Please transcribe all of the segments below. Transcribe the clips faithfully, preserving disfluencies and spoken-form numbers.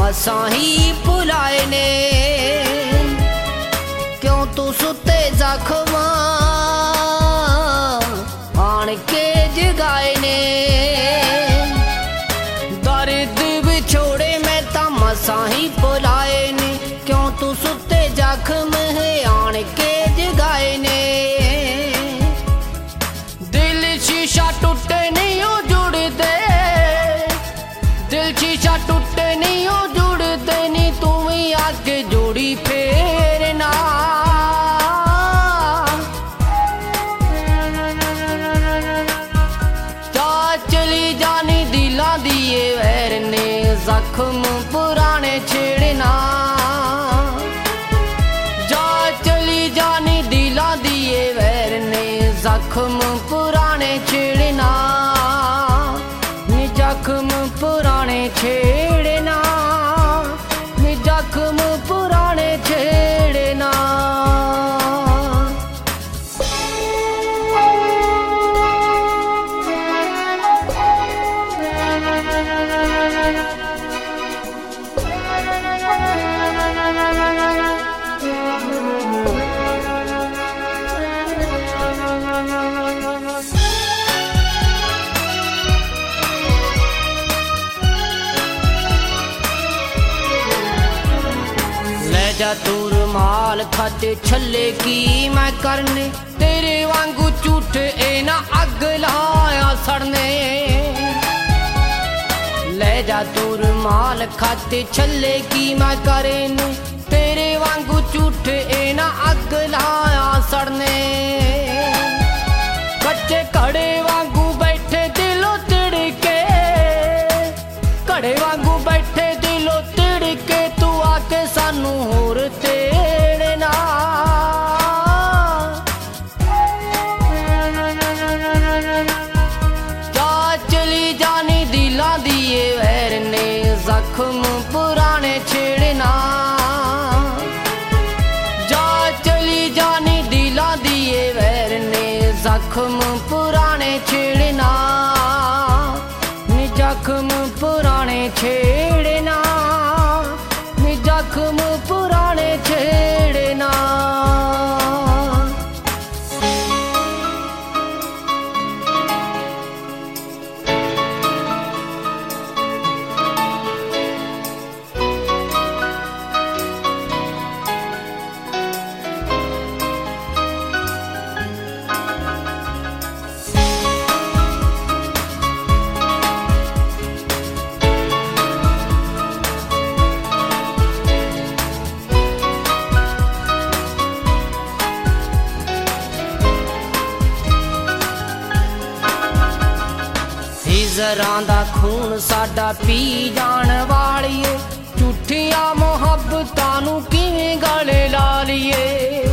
मसा ही भुलाए ने, क्यों तू सुते जख्म आन के जगाए ने। दर्द विछोड़े मैं ता मसा ही भुलाए ने, क्यों तू सुते जख्म आन के जगाए ने। दिल शीशा टूटे नहीं हो जुड़ते, दिल शीशा टूटे नहीं हो जुड़ते नहीं, तू ही आके जोड़ी फेर ना। जा चली जानी दिला दिए वैर ने, जख्म पुराने छेड़ना। जा चली जानी दिला दिए वैर ने, जख्म पुराने छेड़ना। जख्म पुराने छेड़ना, जख्म पुराने छेड़ना। जा तूर माल खाते छले की मैं करने, तेरे वांगू झूठे ए ना अग लाया सड़ने। ले जा तूर माल खाते छले की मैं करने, तेरे वांगू झूठे ए ना अग लाया सड़ने। कच्चे कड़े वांगू बैठे दिलो तिड़के, कड़े वांगू बैठे दिलो तिड़के, तू आके सानू होर तेड़ना। जा चली जानी दिला दिए वैर ने, जख्म पुराने छेड़ना। जा चली जानी दिला दिए वैर ने, जख्म पुराने छेड़ना। जख्म पुराने छेड़ना, जख्म पुराने छेड़ना। हिजरां दा खून साडा पी जान वालिए, झूठियां मुहब्बतां नू किवें गले ला लिए।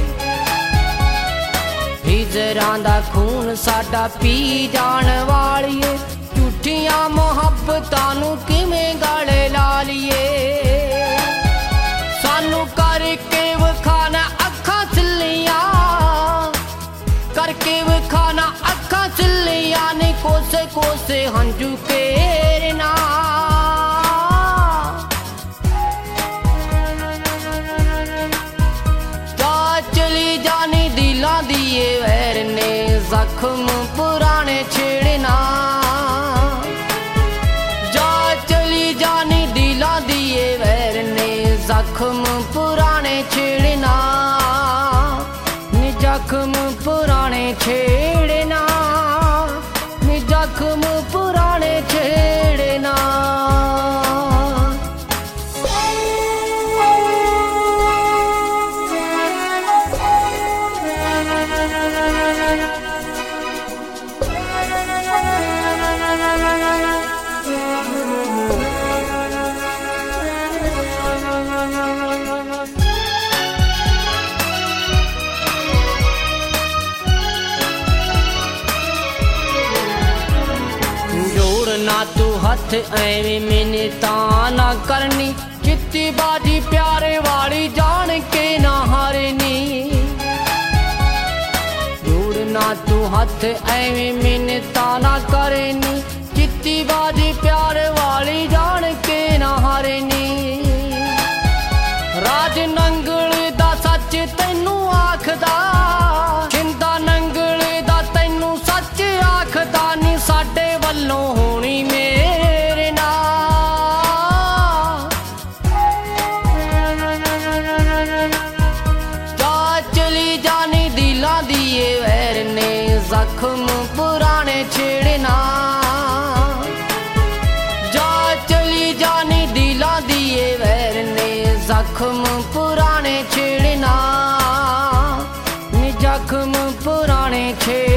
हिजरां दा खून साडा पी जान वालिए, झूठियां मुहब्बतां नू किवें गले ला लिए। सानू करके विखाना अखां सिल्लियां, करके विखाना अखां सिल्लियां ने, कोसे कोसे हंजू फेरना। जा चली जानी दिला दिए वैर ने, जख्म पुराने छेड़ना। जा चली जानी दिला दिए वैर ने, जख्म पुराने छेड़ना। जख्म पुराने छेड़ना, जख्म पुराने छेड़ना। ना तू हथ एवें मिन्नता ना करनी, जित्ती बाजी प्यारे वाली जान के ना हारनी। जोड़ना तू हथ एवें मिन्नता ना करनी, जित्ती बाजी प्यारे वाली जान के ना हारनी। क्यों होनी मेरे नाल। जा चली जानी दिलां दी ये वैर ने जख्म पुराने छेड़ना। जा चली जानी दिलां दी ये वैर ने जख्म पुराने छेड़ना। नी जख्म पुराने छेड़